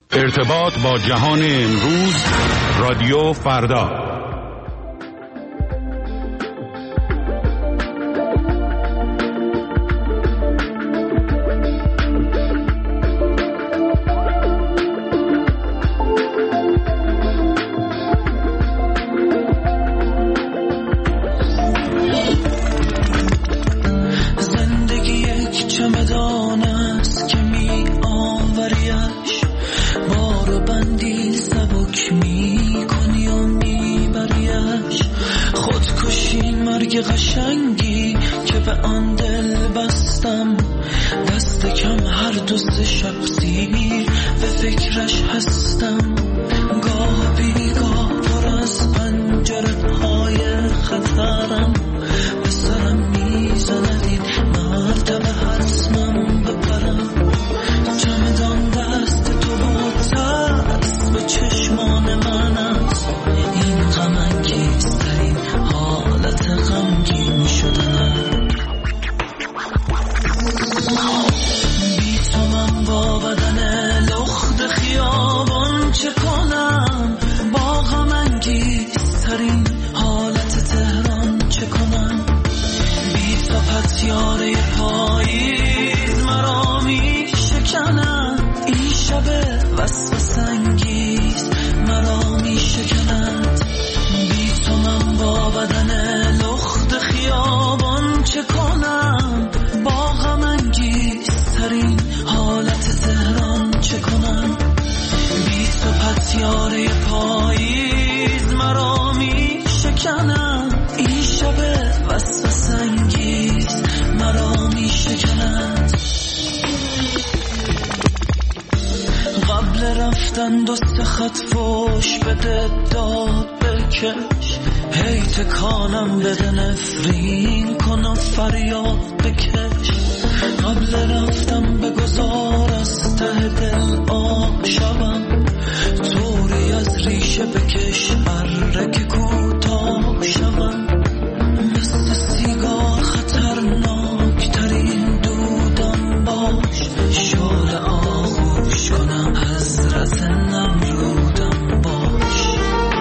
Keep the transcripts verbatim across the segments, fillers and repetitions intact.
ارتباط با جهان امروز، رادیو فردا. قشنگی که به آن دل بستم، دست کم هر دوست شخصی به فکرش هستم. گاه بیگاه پر از پنجره های خطرم، به سرم میزند این مرتبه حتمم بپرم. چمدان دست تو بود ترس به چشمان من است، این غم انگیزترین حالت غمگین شدنم. بی تو من با بدن لخت خیابان چه کنم، با غم انگیزترین حالت تهران چه کنم. بی تو پتیاره پاییز مرا می شکند، این شب وسوسه انگیز مرا می شکند. بی تو من با بدن لخت خیابان چه کنم، با غم انگیزترین حالت تهران چه کنم. بی تو پتیاره پاییز مرا می شکند، این شب وسوسه انگیز مرا می شکند. قبل رفتن دو سه خط فوش بده داد بکش، هی تکانم بده نفرین کنم فریاد بکش. قبل رفتم بگذار از ته دل آب شوم، طوری از ریشه بکش اره کوتاه شوم. مثل سیگار خطرناک ترین دودم باش، شعله آغوش کنم حضرت نمرودم باش.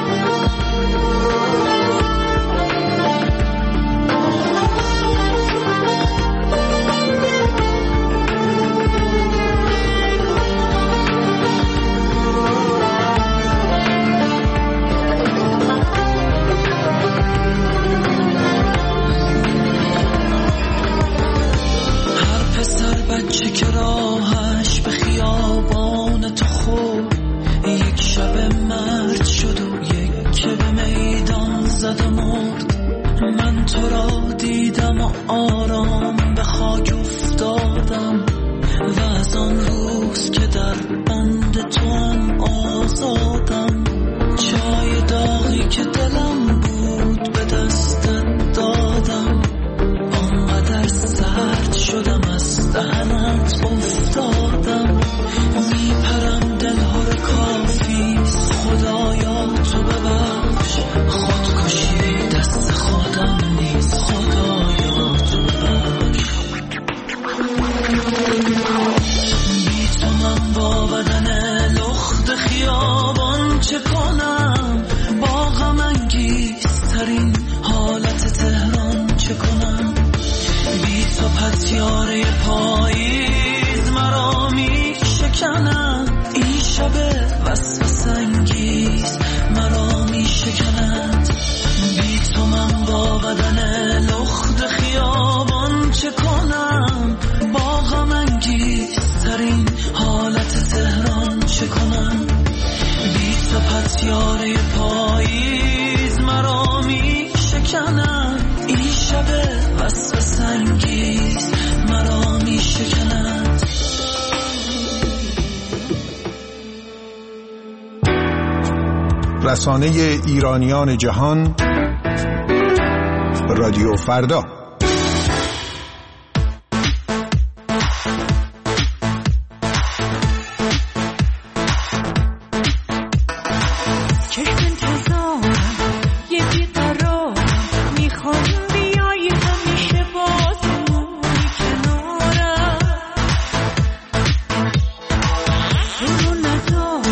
بچه که راهش به خیابان تو خود، یک شب مرد شد و یک که به میدان زد و مرد. من تو را دیدم و آرام به خاک افتادم، و از آن روز که در بند تو هم آزادم. چای داغی که دلم بود به دستت دادم، آنقدر سرد شدم از دهنت افتادم. میپرم دلها رو کافیست، خدایا تو ببخش، خودکشی دست خودم نیست، خدایا تو ببخش. بی تو من با بدن لخت خیابان چه کنم، با غم انگیزترین حالت تهران چه کنم. بی تو پتیاره پاییز مرا می شکند، این شب وسوسه انگیز مرا می شکند. بی تو من با بدن لخت خیابان چه کنم، با غم انگیزترین حالت تهران چه کنم. بی تو پتیاره پاییز مرا می شکند، این شب وسوسه انگیز مرا می شکند. رسانه ایرانیان جهان، رادیو فردا. تو رو ندارم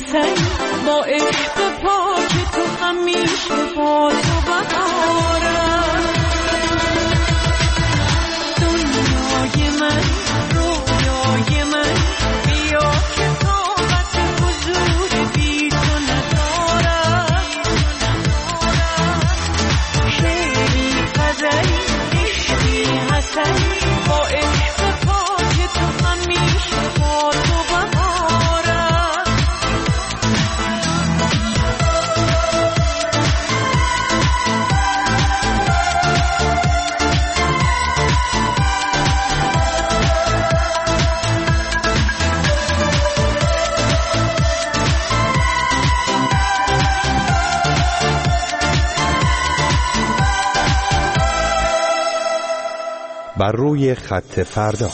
حسن با عشق پاک تو همیشه با تو بهارم. دنیای من رویای من بیا که طاقت حضور بی تو ندارم. شعری غزلی عشقی حسنی با عشق پاک تو همیشه با تو بهارم. بر روی خط فردا.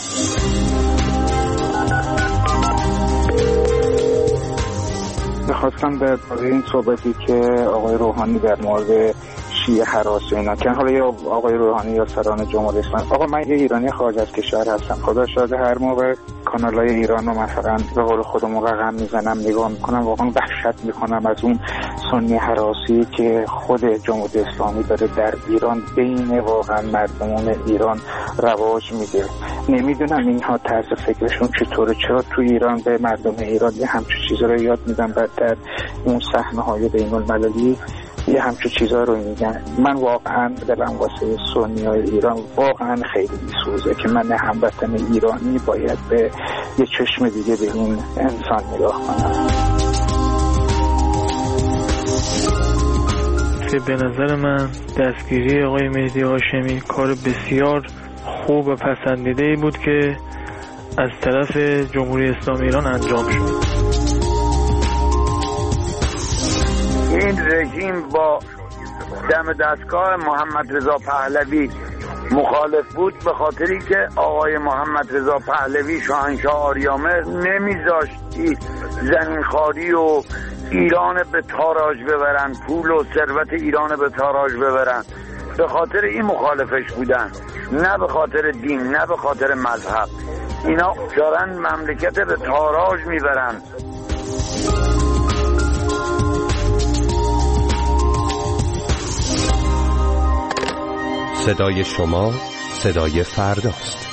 میخواستم در باره این صحبتی که آقای روحانی در مورد شیعه هراس و اینا که حالا یا آقای روحانی یا سران جمهوری اسلامی، آقا من یه ایرانی خارج از کشور هستم، خدا شاهد هر موقع کانالای ایران رو مثلا به قول خودمون رقم میزنم نگاه میکنم واقعا وحشت میکنم از اون سنی هراسی که خود جمهوری اسلامی داره در ایران بین واقعا مردمان ایران رواج میده. نمیدونم اینها طرز فکرشون چطوره، چرا تو ایران به مردم ایران یه همچین چیزا رو یاد میدن، بعدتر اون صحنه‌های بین‌المللی یه همچین چیزا رو میگن. من واقعا دلم واسه سنیای ایران واقعا خیلی میسوزه که من هموطن ایرانی باید به یه چشم دیگه به این انسان نگاه کنم. که به نظر من دستگیری آقای مهدی هاشمی کار بسیار خوب و پسندیده‌ای بود که از طرف جمهوری اسلامی ایران انجام شد. این رژیم با دم دستگاه محمد رضا پهلوی مخالف بود به خاطری که آقای محمد رضا پهلوی شاهنشاه آریامر نمیذاشت زمینخواری و ایران به تاراج ببرن، پول و ثروت ایران به تاراج ببرن. به خاطر این مخالفش بودن، نه به خاطر دین، نه به خاطر مذهب. اینا دارن مملکت به تاراج میبرن. صدای شما صدای فرداست.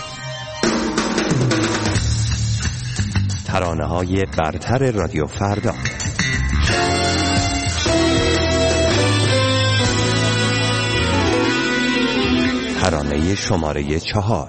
ترانه‌های برتر رادیو فردا. ترانه شماره چهار.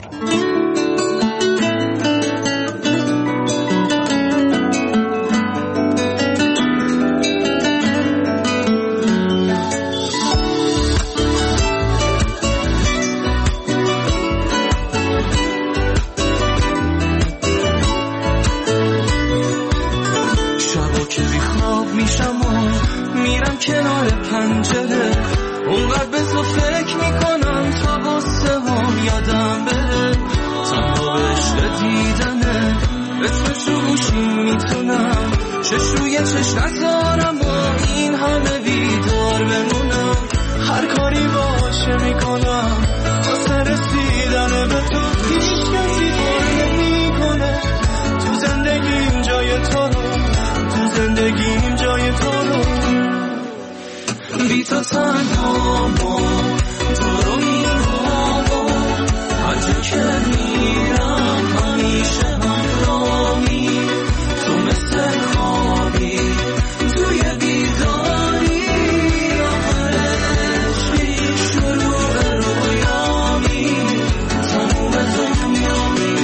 کنار پنجره اونقدر به تو فکر میکنم تا غصه هم یادم بره، تنها به عشق دیدنه اسمشو گوشیم میتونم چش روی چش نذارم با این همه بیدار بمونم. هر کاری باشه میکنم واسه رسیدن به تو، هیچ کسی بار نمیکنه تو زندگیم جای تو رو، تو زندگیم جای تو رو. بی تو تنها تو رو میرم هر جا که میرم همیشه همراهی، تو مثل خوابی توی بیداری، آخر عشقی شروع رویامی تموم دنیامی.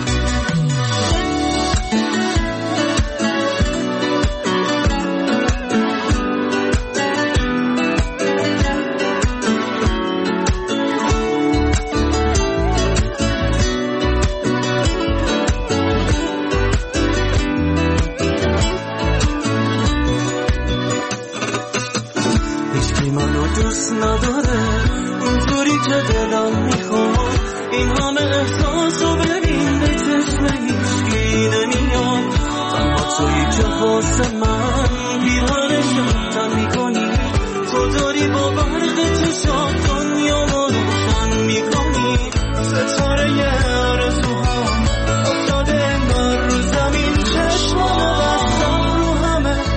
دوست نداره اونطوری که دلم میخواد، این همه احساس رو ببین به چشم هیچکی نمیاد. تنها تویی که واسه من بیرانشم تن میکنی، تو داری با برق چشات دنیا رو روشن میکنی. ستاره آرزوهام افتاده انگار رو زمین، چشمانو بستم رو همه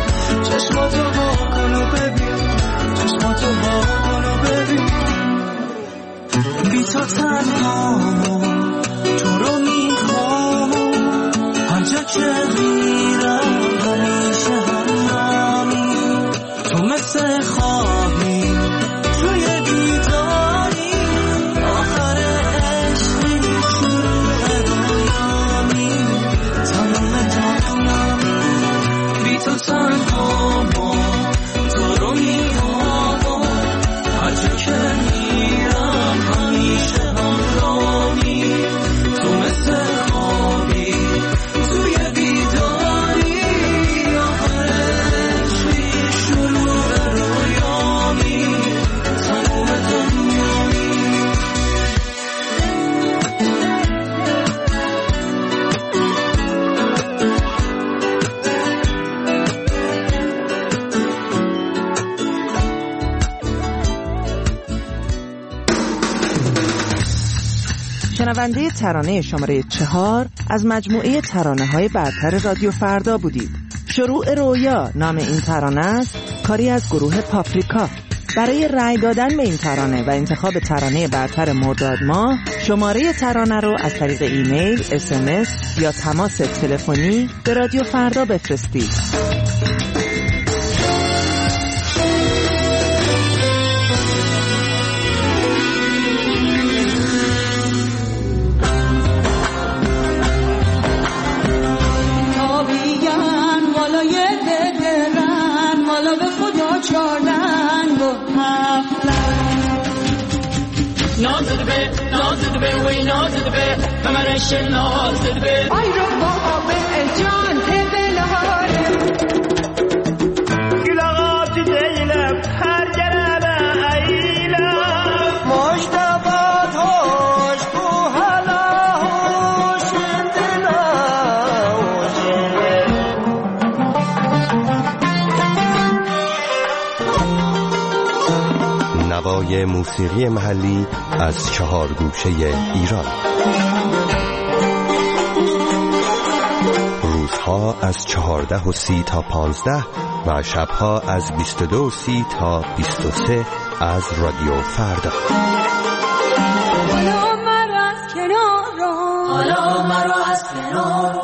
تنها تو رو میخوام هر جا که میرم همیشه همراهی تو مثل خوابی توی بیداری آخر عشقی شروع رویامی تمام دنیامی بی تو تنها تو رو میخوام هر جا که میرم همیشه همراهی تو مثل خوابی توی بیداری آخر عشقی شروع رویامی تمام دنیامی شنونده ترانه شماره چهار از مجموعه ترانه‌های برتر رادیو فردا بودید. شروع رویا نام این ترانه است، کاری از گروه پاپریکا. برای رأی دادن به این ترانه و انتخاب ترانه برتر مرداد ماه شماره ترانه رو از طریق ایمیل، اس ام اس یا تماس تلفنی به رادیو فردا بفرستید. نازد به نازد به وی نازد به کمرش نازد به آی رو بابا به جان دلهاره گلغات دیلم هر جرابه ایلم مشتبات هوش بو حالا هوش دلهوش نوای موسیقی محلی از چهار گوشه ایران. روزها از چهارده و سی تا پانزده و شبها از بیست و دو و سی تا بیست و سه از رادیو فردا. حالا مرا از کنار حالا مرا از کنار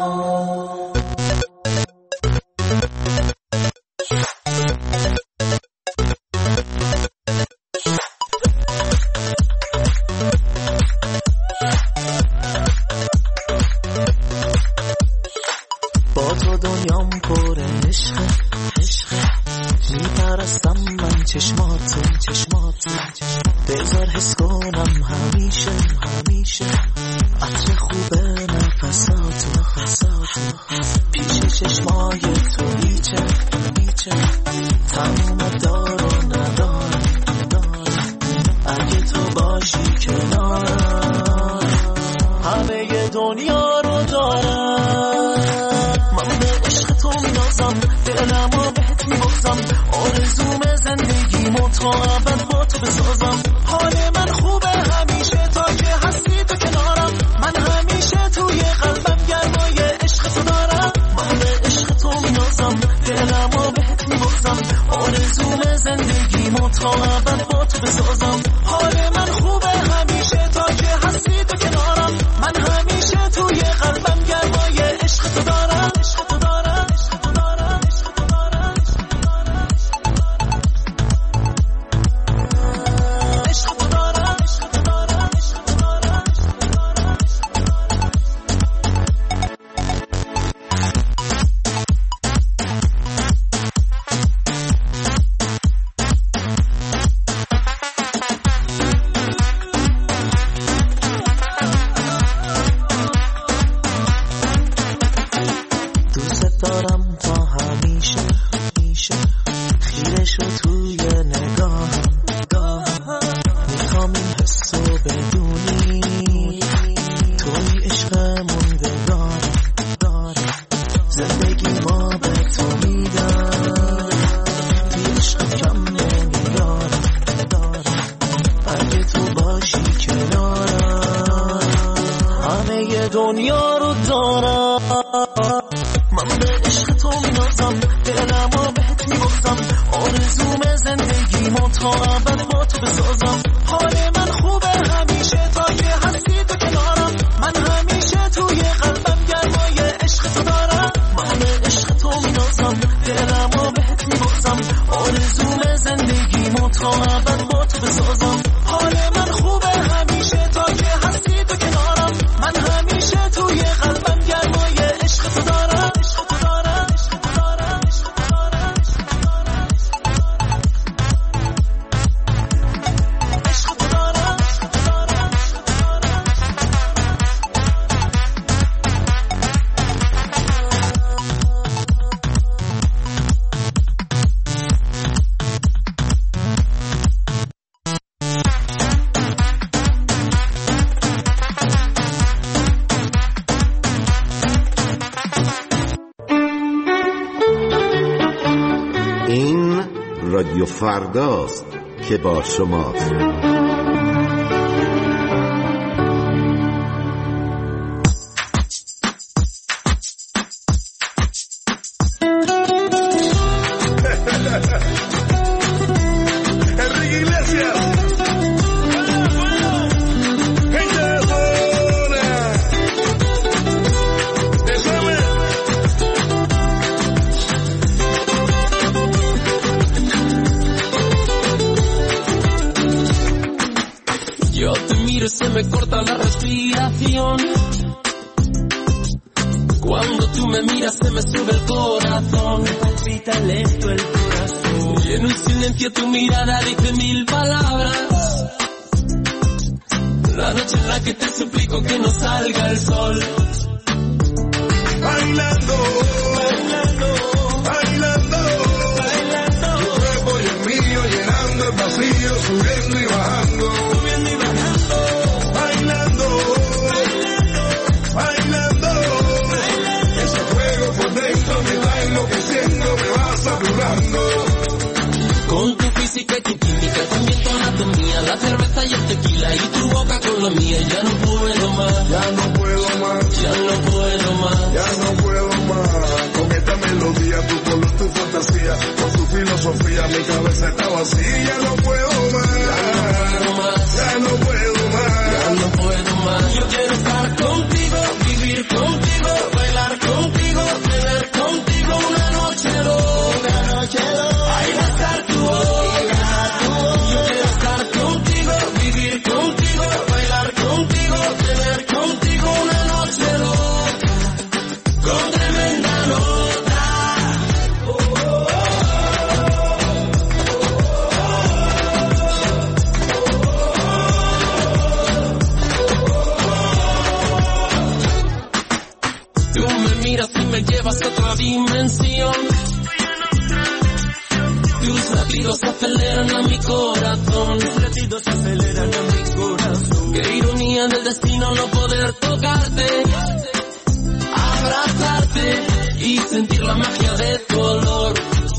دنیا رو دارم، من به عشق تو می‌نازم، دلمو بهت می‌بازم، آرزوم زندگی ما تا ابد با تو بسازم. حال من خوبه همیشه تا که رادیو فرداست که با شماست. Se me corta la respiración. Cuando tú me miras se me sube el corazón. Me palpita lento el corazón. Y en un silencio tu mirada dice mil palabras. La noche en la que te suplico que no salga el sol. Bailando, bailando, bailando, bailando. Tu cuerpo y el mío llenando el vacío, subiendo y bajando. Subiendo y bajando. Bailando, bailando, bailando, ese fuego por dentro me va enloqueciendo, me va saturando. Con tu física y tu química, también tu anatomía, la cerveza y el tequila y tu boca con la mía, ya no puedo más, ya no puedo más, ya no puedo más, ya no puedo más. Con esta melodía, tu color, tu fantasía, con tu filosofía, mi cabeza está vacía, ya no puedo más, ya no puedo más. Ya no puedo más. Yo quiero estar contigo, vivir contigo, bailar contigo, tener contigo una noche loca, una noche loca. Ahí va a estar tu boca. Yo quiero estar contigo, vivir contigo, bailar contigo, tener contigo una noche loca, con tremenda nota. Oh, oh, oh. Y me llevas a otra dimensión. Tus latidos aceleran a mi corazón. Tus latidos aceleran a mi corazón. Qué ironía del destino no poder tocarte, abrazarte y sentir la magia de tu olor.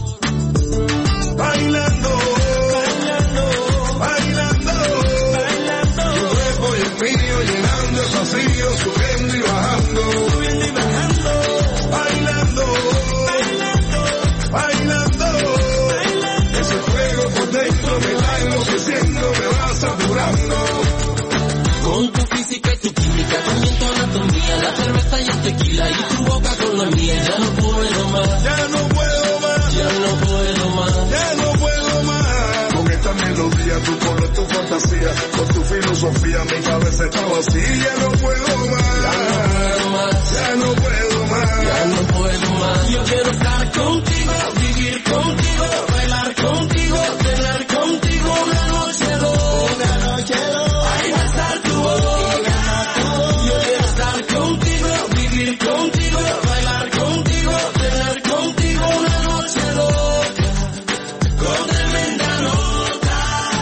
Bailando, bailando, bailando, bailando. Tu cuerpo y el mío llenando el vacío, subiendo y bajando, subiendo y bajando. Bailando, bailando, bailando, bailando. Ese fuego por dentro me va enloqueciendo, me va saturando. Con tu física y tu química, también tu anatomía, la cerveza y el tequila y tu boca con la mía, ya no puedo más, ya no puedo más, ya no puedo más, ya no puedo más. Con esta melodía, tu color, tu fantasía, con tu filosofía, mi cabeza está vacía, ya no puedo más, ya no puedo más, ya no puedo más, ya no puedo más. Yo quiero estar contigo, vivir contigo, bailar contigo, tener contigo una noche loca, una noche loca. Ahí va a estar tu boca. Yo quiero estar contigo, vivir contigo, bailar contigo, tener contigo una noche loca, con tremenda nota.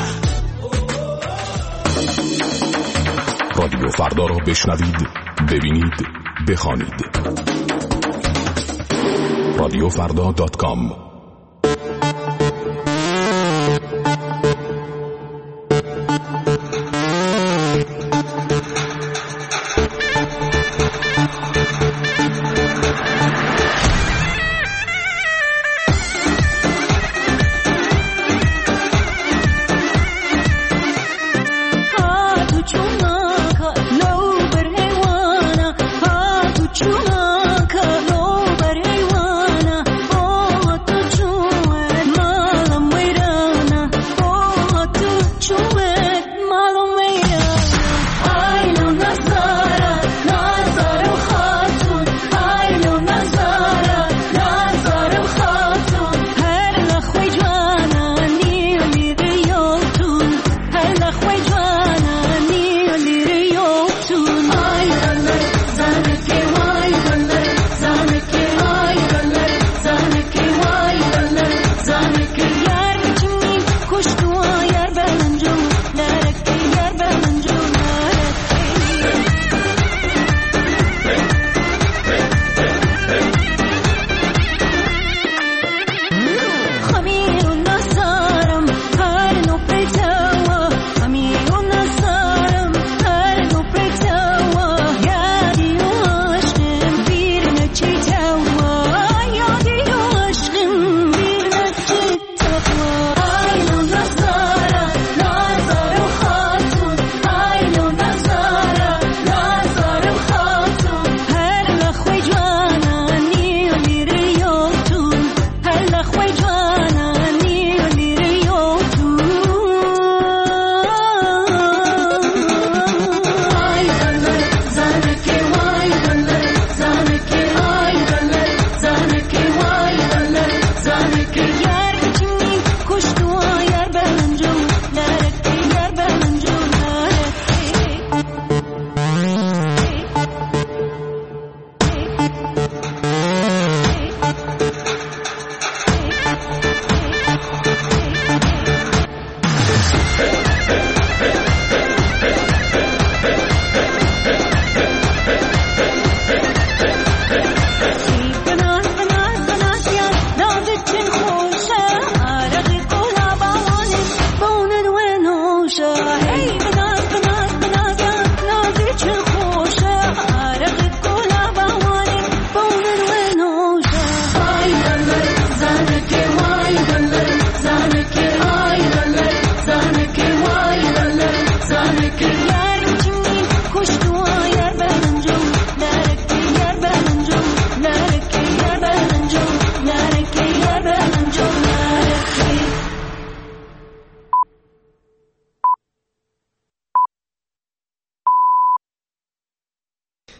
رادیو فردا را بشنوید، ببینید، بخوانید. رادیو فردا دات کام. Chuma ka no bare wana, oh to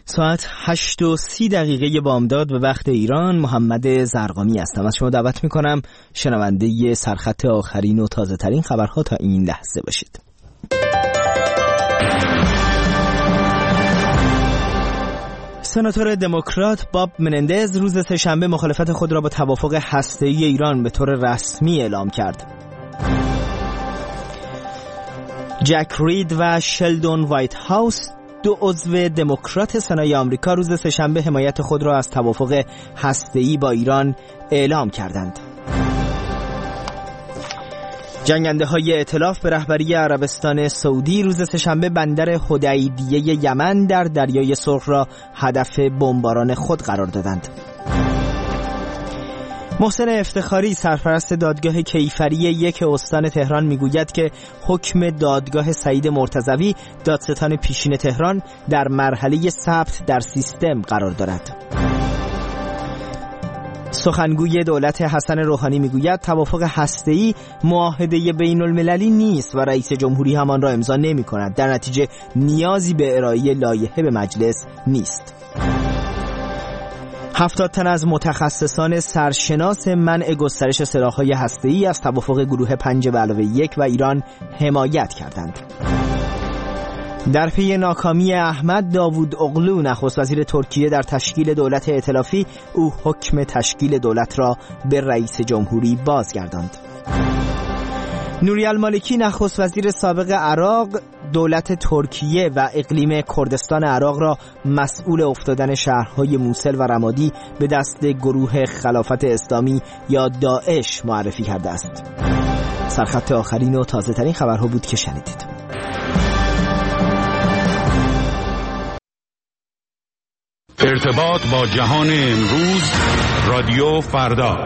ساعت هشت و سی دقیقه بامداد به وقت ایران. محمد زرقامی هستم. از شما دعوت میکنم شنونده سرخط آخرین و تازه ترین خبرها تا این لحظه باشید. سناتور دموکرات باب منندز روز سه‌شنبه مخالفت خود را با توافق هسته‌ای ایران به طور رسمی اعلام کرد. جک رید و شلدون وایت هاوس، دو عضو دموکرات سنای آمریکا، روز سه‌شنبه حمایت خود را از توافق هسته‌ای با ایران اعلام کردند. جنگنده های ائتلاف به رهبری عربستان سعودی روز سه‌شنبه بندر حدیدیه یمن در دریای سرخ را هدف بمباران خود قرار دادند. محسن افتخاری، سرپرست دادگاه کیفری یک استان تهران، میگوید که حکم دادگاه سعید مرتضوی، دادستان پیشین تهران، در مرحله ثبت در سیستم قرار دارد. سخنگوی دولت حسن روحانی میگوید توافق هسته‌ای معاهده بین المللی نیست و رئیس جمهوری همان را امضا نمی کند. در نتیجه نیازی به ارائه لایحه به مجلس نیست. هفتاد تن از متخصصان سرشناس منع گسترش سلاح‌های هسته‌ای از توافق گروه پنج به علاوه یک و ایران حمایت کردند. در پی ناکامی احمد داوود اغلو، نخست وزیر ترکیه، در تشکیل دولت ائتلافی، او حکم تشکیل دولت را به رئیس جمهوری بازگرداند. نوری المالکی، نخست وزیر سابق عراق، دولت ترکیه و اقلیم کردستان عراق را مسئول افتادن شهرهای موصل و رمادی به دست گروه خلافت اسلامی یا داعش معرفی کرده است. سرخط آخرین و تازه ترین خبرها بود که شنیدید. ارتباط با جهان امروز، رادیو فردا.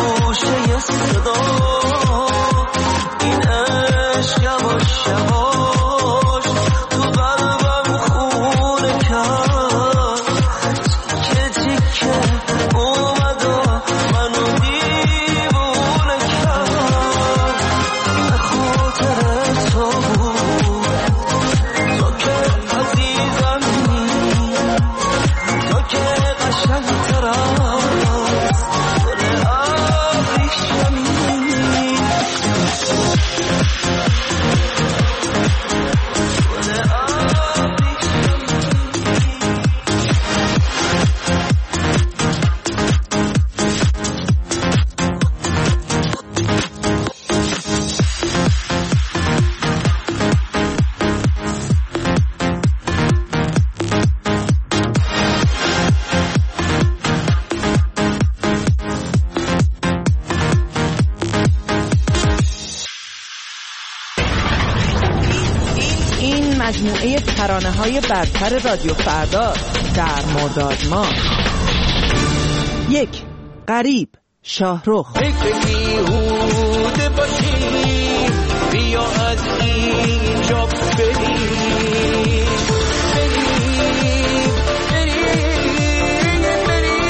صدا این عشق یواش یواش این مجموعه ترانه‌های برتر رادیو فردا در مرداد ماه. یک، غریب، شاهرخ. فکر بیهوده باشی، بیا از اینجا بریم، بریم، بریم،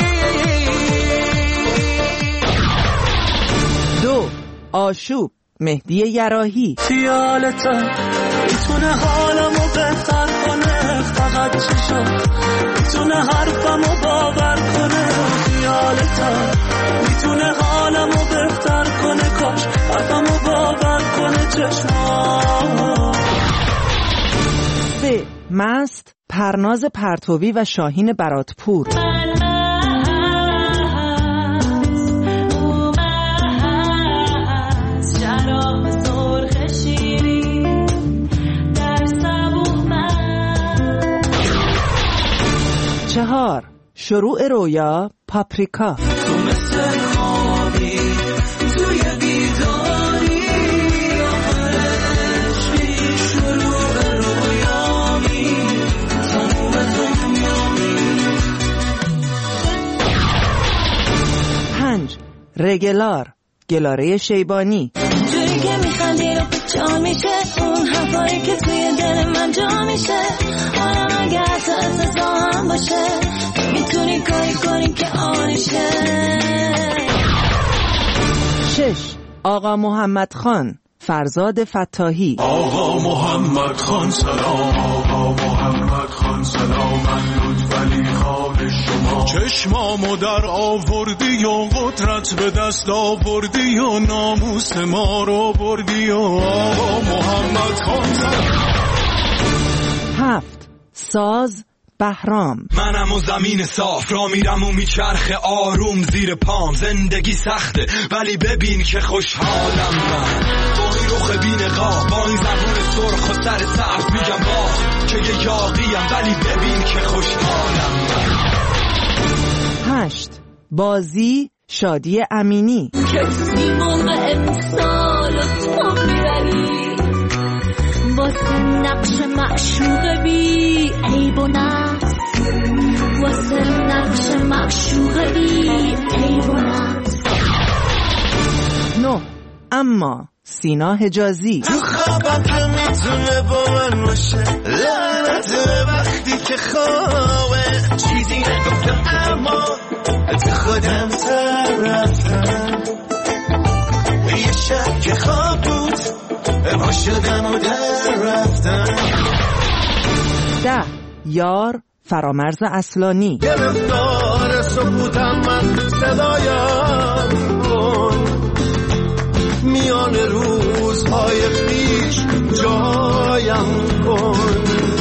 بریم. دو، آشوب، مهدی یراحی. خیالت میتونه حالمو بهتر کنه، فقط چشم میتونه حرفمو باور کنه. خیالت میتونه حالمو بهتر کنه، کاش حرفمو باور کنه چشم. سه، مست، پرناز پرتوی و شاهین براتپور. چهار، شروع رویا، پاپریکا. تو مثل خوابی توی بیداری، آخرش شروع رویامی، تموم دنیامی. پنج، رگلار، گلاره شیبانی. جوری که میخندی رو پیچان میشه، اون حرفایی که توی دل من جا میشه. حالا اگه حتی اصلا هم باشه، میتونی کاری کنی که آنشه. شش، آقا محمد خان، فرزاد فتاحی. آقا محمد خان سلام، آقا محمد خان سلام، من لطفعلی خان شما. چشمامو در آوردی و قدرت به دست آوردی و ناموس ما رو بردی و آقا محمد خان سلام. هفت، ساز، بهرام. منم و زمین صاف را میرم و میچرخه آروم زیر پام. زندگی سخته ولی ببین که خوشحالم من، با این رخ بی‌نقاب، با این زبون سرخ و سر سبز میگم با که یه یاقیم، ولی ببین که خوشحالم من. هشت، بازی، شادی امینی. کسی موقع امسال تو میبری، واسه نقش معشوق بی عیب و نقص، واسه نقش معشوق بی عیب و نقص. نه، اما، سینا حجازی. تو خوابم که میتونه با من باشه، لعنت وقتی که خوابه. چیزی نگفتم اما تو خودم سر رفتم، یه شب که خواب بود ما شدم و در رفتم. ده، یار، فرامرز اصلانی. گرفتار سکوتم من، صدایم کن، میان روزهای خیش جایم کن.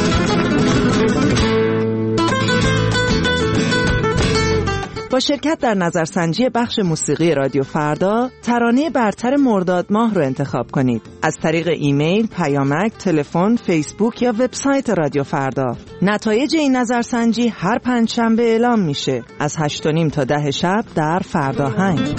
با شرکت در نظرسنجی بخش موسیقی رادیو فردا، ترانه برتر مرداد ماه رو انتخاب کنید. از طریق ایمیل، پیامک، تلفن، فیسبوک یا وبسایت رادیو فردا. نتایج این نظرسنجی هر پنجشنبه اعلام میشه از هشت و نیم تا ده شب در فرداهنگ.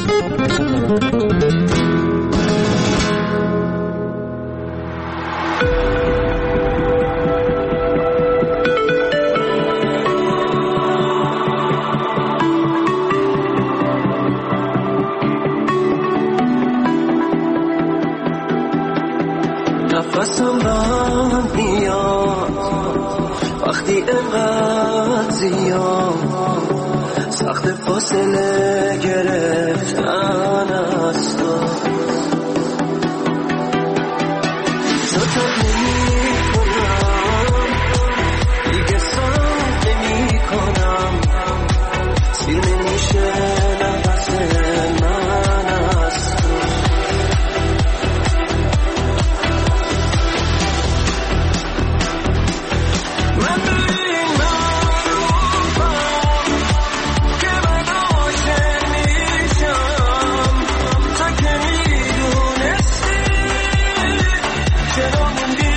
نفسم بند میاد وقتی اینقدر زیاد، سخت فاصله گرفتن از تو. ستم نمی کنم دیگه، سام نمی کنم، سیر نمیشه نفس من از تو. من ببین معروفم که من عاشق میشم، تا که میدونستی چرا موندی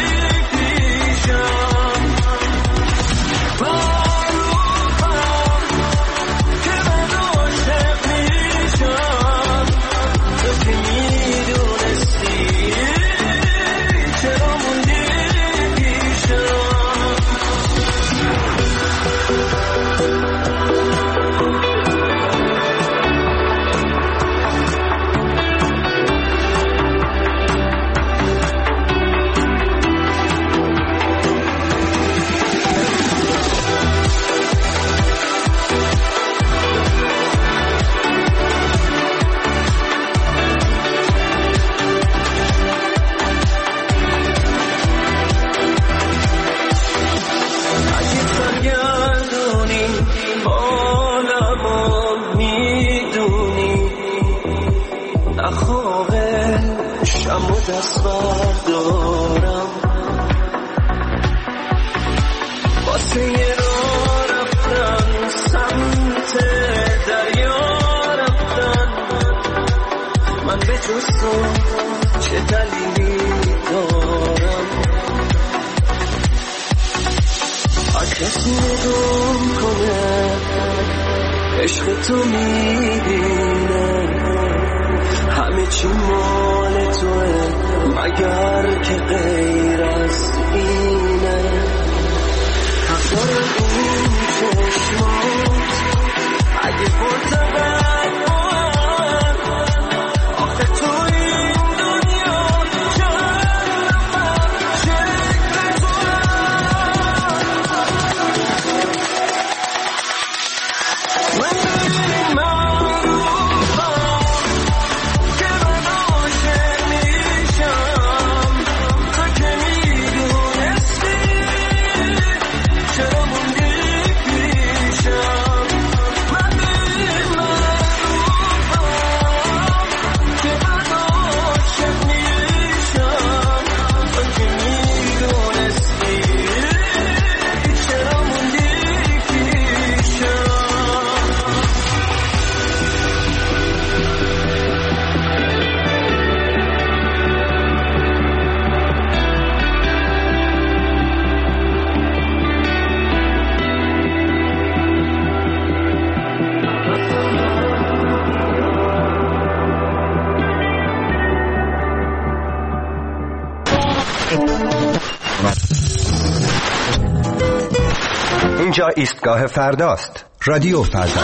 دست بردارم واسه یه راه رفتن سمت دریا رفتن من به تو چه دلیلی دارم هر کسی نگم کنه عشق تو میبینه همه چی مال توه مگر که غیر از اینه حضار این چشمات اگه پرتبر من آخه تو این دنیا چند من شکل تو من ببین من روحم که من عاشق میشم تو که میدونستی چرا موندی پیشم من ببین من روحم که من عاشق میشم تو که میدونستی چرا موندی پیشم اینجا ایستگاه فرداست. رادیو فردا.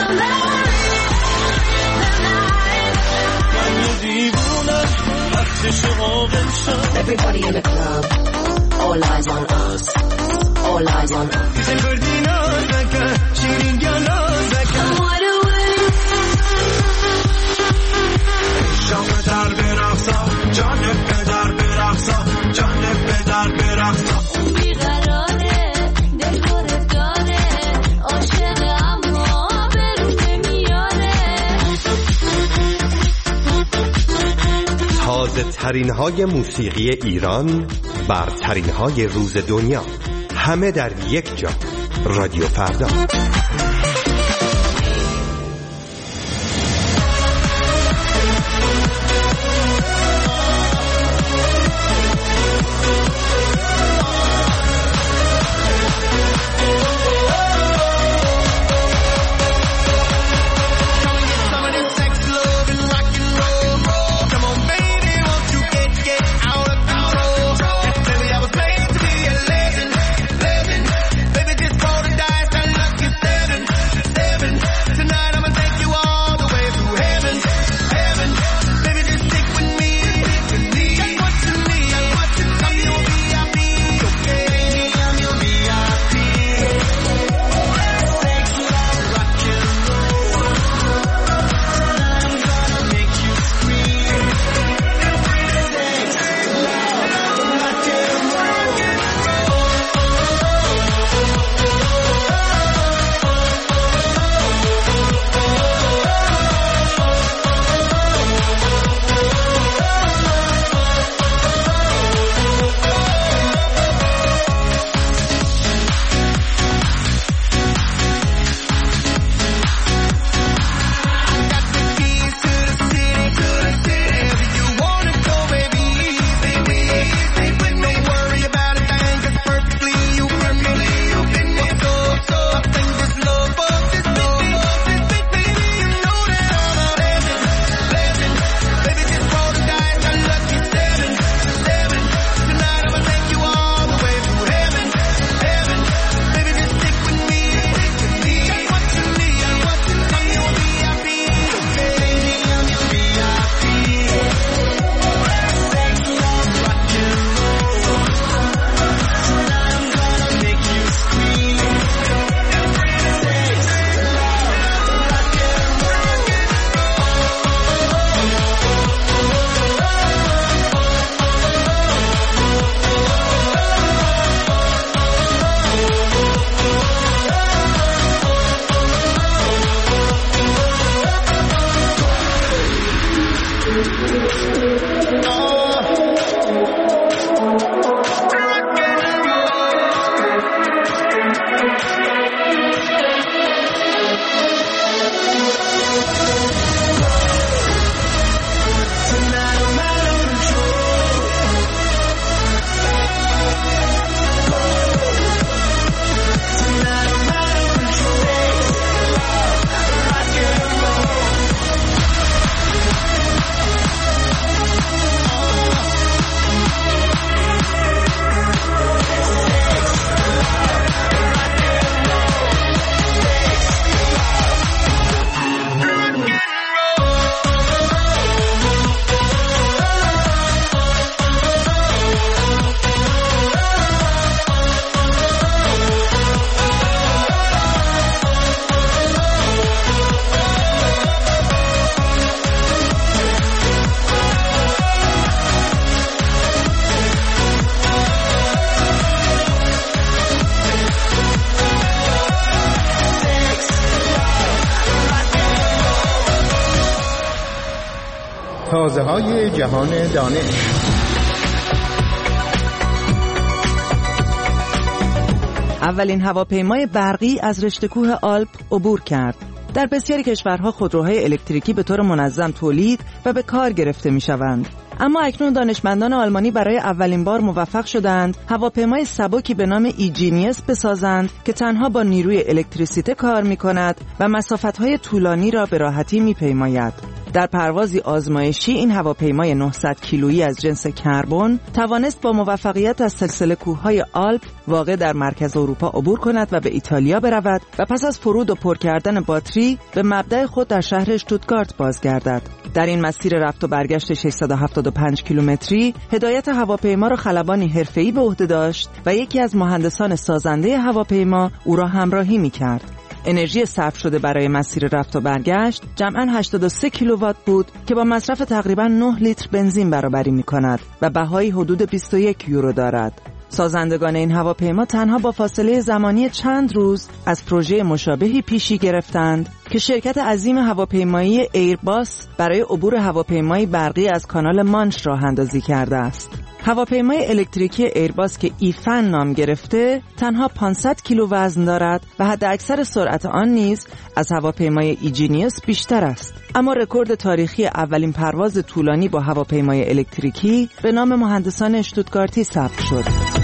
Everybody in the club, all eyes on us, all eyes on us. شام در برقصا جان پدر برقصا جان پدر برقصا بیقراره دل گرفتاره عاشق اما برون نمیاره تازه ترین های موسیقی ایران، برترین های روز دنیا، همه در یک جا. رادیو فردا. Baby, just roll the dice and lucky seven. رازهای جهان دانش. اولین هواپیمای برقی از رشته کوه آلپ عبور کرد. در بسیاری کشورها خودروهای الکتریکی به طور منظم تولید و به کار گرفته می‌شوند. اما اکنون دانشمندان آلمانی برای اولین بار موفق شدند هواپیمای سبکی به نام ایجینیس بسازند که تنها با نیروی الکتریسیته کار می‌کند و مسافت‌های طولانی را به راحتی می‌پیماید. در پروازی آزمایشی این هواپیمای نهصد کیلویی از جنس کربن توانست با موفقیت از سلسله کوههای آلپ واقع در مرکز اروپا عبور کند و به ایتالیا برود و پس از فرود و پر کردن باتری به مبدأ خود در شهر اشتوتگارت بازگردد. در این مسیر رفت و برگشت ششصد و هفتاد و پنج کیلومتری هدایت هواپیما را خلبانی حرفه‌ای به عهده داشت و یکی از مهندسان سازنده هواپیما او را همراهی می‌کرد. انرژی صرف شده برای مسیر رفت و برگشت جمعاً هشتاد و سه کیلووات بود که با مصرف تقریباً نه لیتر بنزین برابری می‌کند و بهای حدود بیست و یک یورو دارد. سازندگان این هواپیما تنها با فاصله زمانی چند روز از پروژه مشابهی پیشی گرفتند که شرکت عظیم هواپیمایی ایرباس برای عبور هواپیمای برقی از کانال مانش راه اندازی کرده است. هواپیمای الکتریکی ایرباس که ایفن نام گرفته تنها پانصد کیلو وزن دارد و حداکثر سرعت آن نیز از هواپیمای ایجینیوس بیشتر است. اما رکورد تاریخی اولین پرواز طولانی با هواپیمای الکتریکی به نام مهندسان اشتوتگارتی ثبت شد.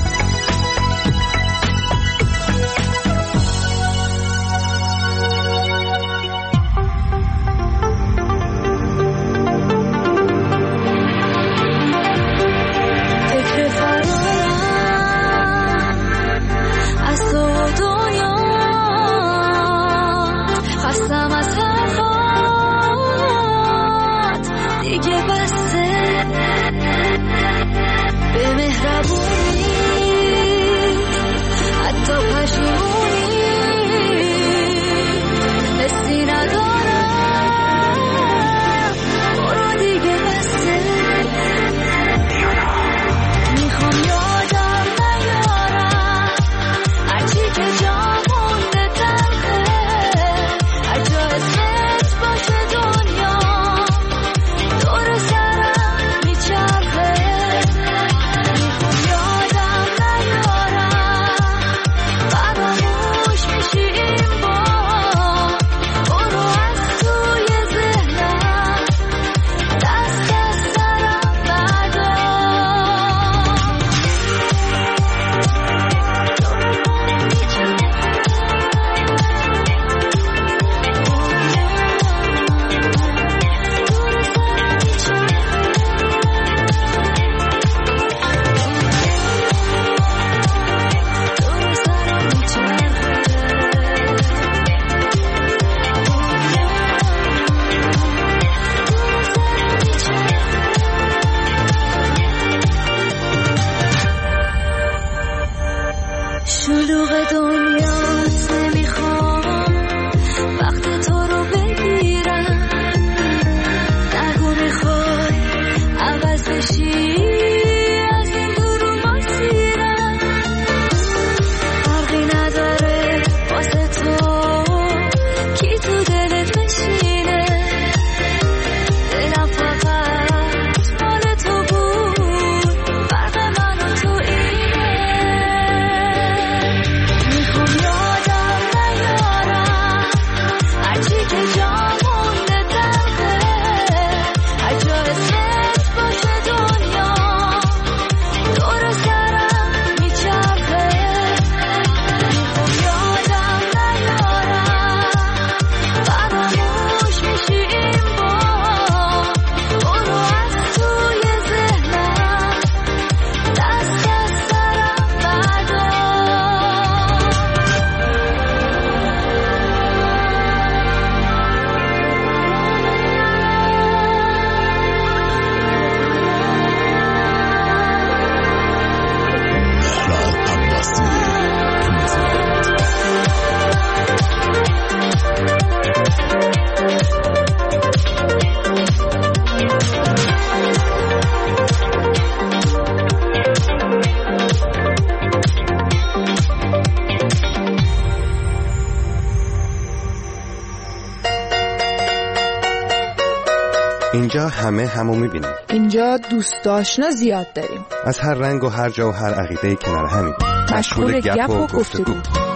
اینجا همه همو میبینیم. اینجا دوست آشنا زیاد داریم. از هر رنگ و هر جا و هر عقیده کنار همیم. مشغول گپ و گفتگو.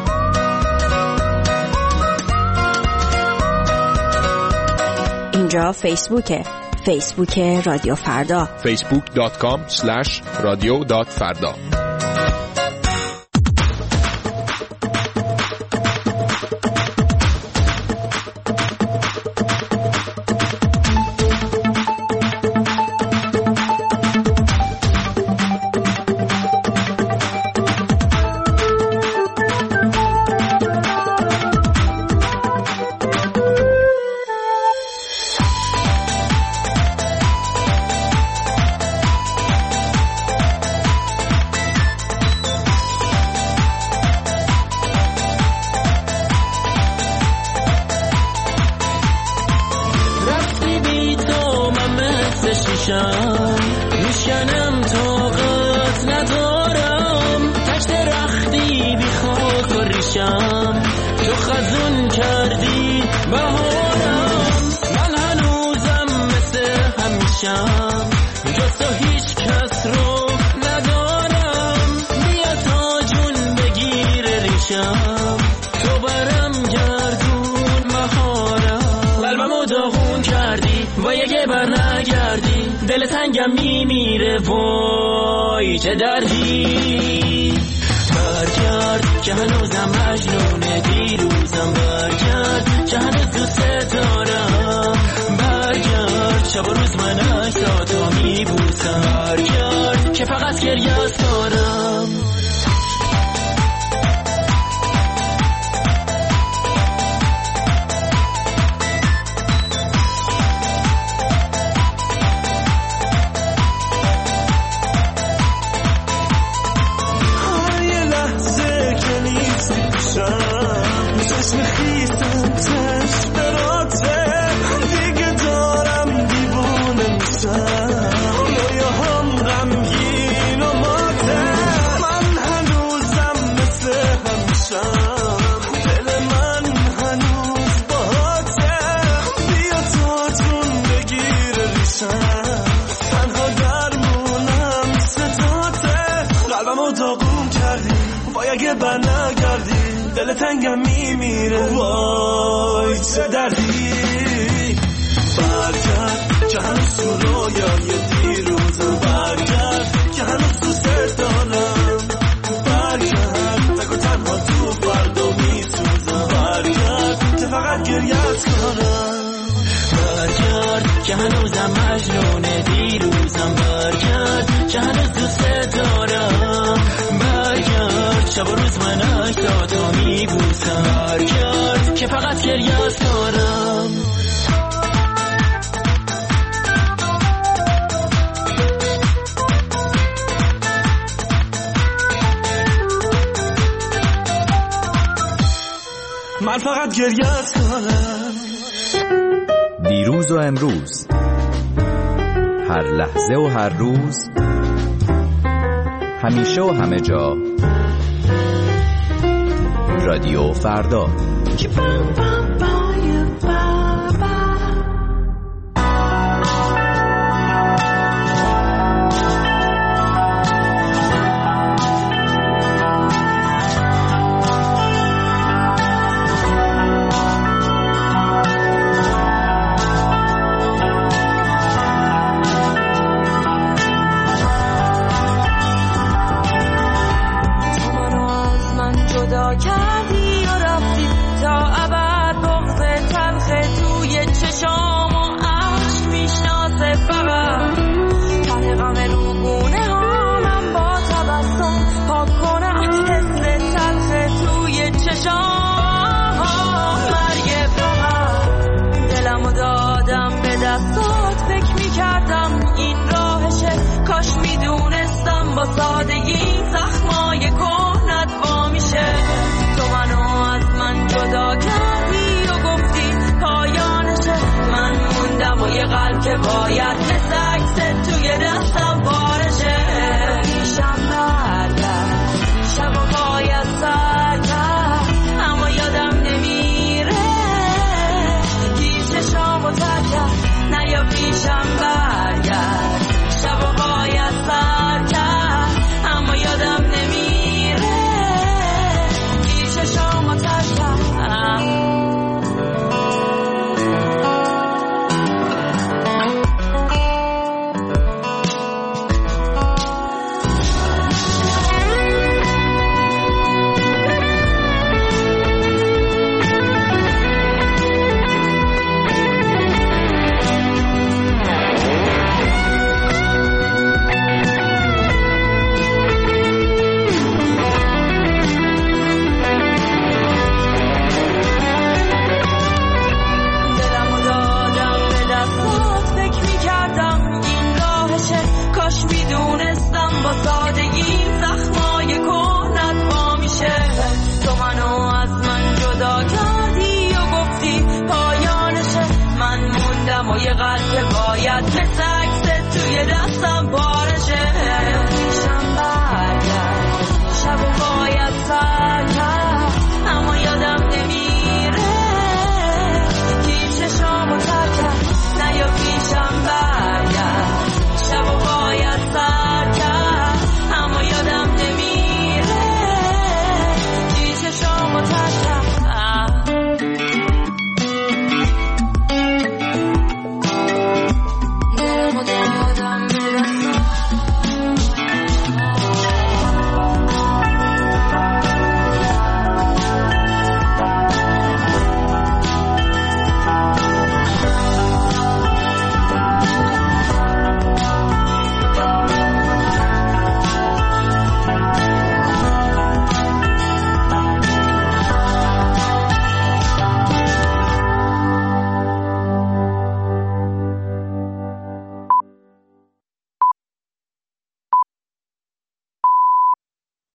اینجا فیسبوکه. فیسبوک رادیو فردا. فیسبوک دات کام اسلش رادیو دات فردا. میشنم طاقت ندارم، تشت رختی بی خاک و ریشم، تو خزون کردی بهارم، من هنوزم مثل همیشم، جز تو هیچ کس رو ندارم، بیا تا جون بگیر ریشم، تو برم گردون مهارم، قلبمو داغون کردی و یه بر نگردی، دل تنگم میمیره وای چه دردی، برگرد که هنوزم مجنون دیروزم، برگرد که هنوز دوست دارم، برگرد شب و روز من عکساتو میبوسم، برگرد که فقط گریه دارم. اگه بر نگردی دل تنگم میمیره وای چه دردی، برگرد که هنوز تو رویای دیروزم، برگرد که هنوز دوست دارم، برگرد تک و تنها تو فردا میسوزم، برگرد که فقط گریت کنم، برگرد که هنوزم مجنون دیروزم، برگرد که هنوز دوست دارم، برگرد شب و روز من عکساتو میبوسم، برگرد که فقط گریت دارم. من فقط گریت دارم. دیروز و امروز، هر لحظه و هر روز، همیشه و همه جا، رادیو فردا. که باید مثل عکست توی دستم بارشه، پیشم برگرد شب و باید سر کرد، اما یادم نمیره گیج چشامو تر کرد، نه یا پیشم هستم